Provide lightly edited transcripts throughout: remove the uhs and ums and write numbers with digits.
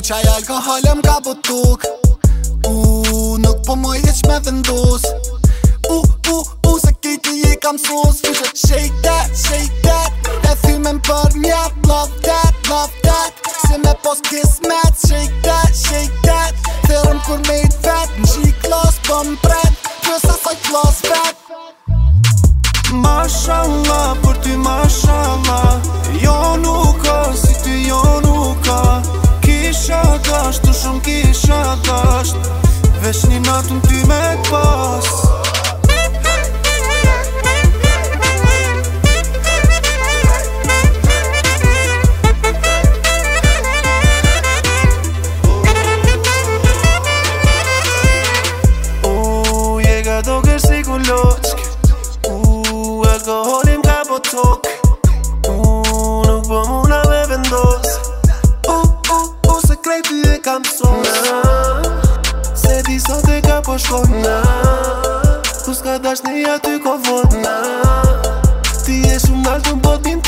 Qaj alkoholem ka po tuk Nuk po moj hiq me vendos Se kejti je kam sos Fushe shake that E thymen për mjat Love that Se me pos kismet Shake that Therëm kur me i vet Në qi klas po mpret Plus asaj klas vet Mashallah, për ty mashallah Jo nuk ka, si ty jo nuk ka Kisha dasht, të shumë kisha dasht Vesh një natën ty me pas Jega do kërë si ku loqk Alkoholim ka po tok Nuk po muna me vendos Se krejti e kam sos Se di sot e ka po shkoj Ku s'ka dash një aty ko vot Ti e shumë nalë të mbot bin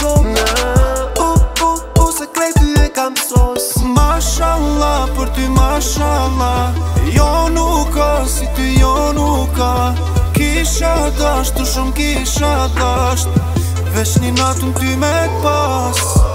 tok Se krejti e kam sos Mashallah, për ty mashallah Jo nuk ka, si ty jo nuk ka Kisha dasht, të shumë kisha dasht Vesh një natën ty me pas